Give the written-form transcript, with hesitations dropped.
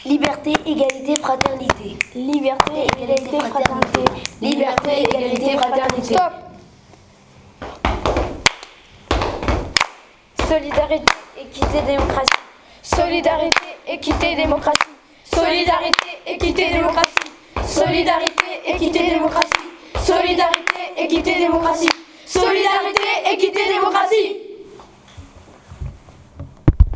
Liberté, égalité, fraternité. Liberté, égalité, fraternité. Liberté, égalité, fraternité. Stop. Solidarité, équité, démocratie. Solidarité, équité, démocratie. Solidarité, équité, démocratie. Solidarité, équité, démocratie. Solidarité, équité, démocratie. Solidarité, équité, démocratie.